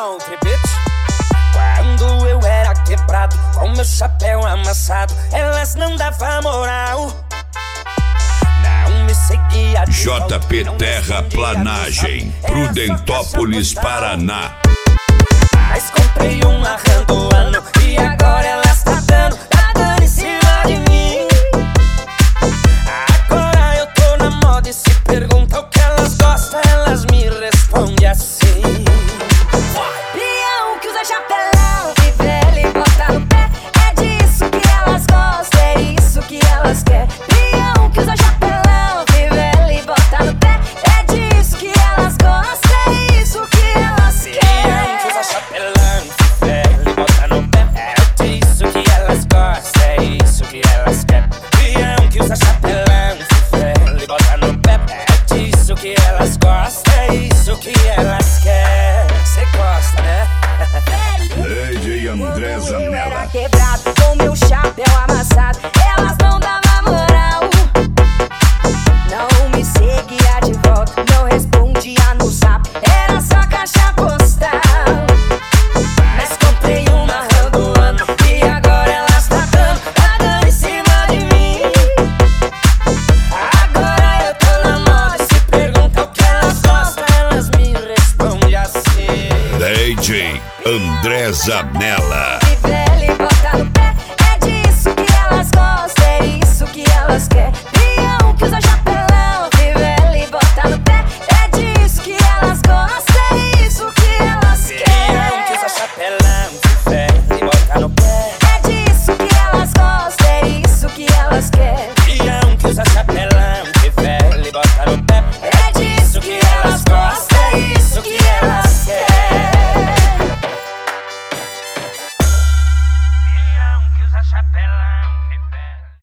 country, bitch. Quando eu era quebrado, com meu chapéu amassado, elas não davam moral. Não me seguia de volta, JP Terraplanagem, Prudentópolis, Paraná. Mas comprei uma Randuano e agora elas tá dando em cima de mim. Agora eu tô na moda e se pergunta o que elas gostam, elas me respondem assim: Peão que usa chapelão, que velho e bota no pé. É disso que elas gostam, é isso que elas querem. Peão que usa chapelão, que velho e bota no pé. É disso que elas gostam, é isso que elas querem. Peão que usa chapelão, que velho e bota no pé. É disso que elas gostam, é isso que elas querem. Peão que usa chapelão, que velho e bota no pé. É disso que elas gostam, é isso que elas querem. Cê gosta, né? Lady André Eu era Zanella. quebrado, com meu chapéu amassado, elas não davam moral. Não me seguia de volta, não respondia no zap, era só caixa postal. Mas comprei uma Randuano e agora elas tá dando em cima de mim. Agora eu tô na moda, se pergunta o que elas gostam, elas me respondem assim: DJ André Zanella. Que velho e bota no pé, é disso que elas gostam, é isso que elas querem. Peão que usa chapelão, que velho e bota no pé. É disso que elas gostam, é isso que elas Peão que usa querem. chapelão, que velho e bota no pé. É disso que elas gostam, é isso que elas querem. Peão que usa chapelão, que velho e bota no pé. É disso que elas gostam, é isso que elas querem. Peão que usa chapelão.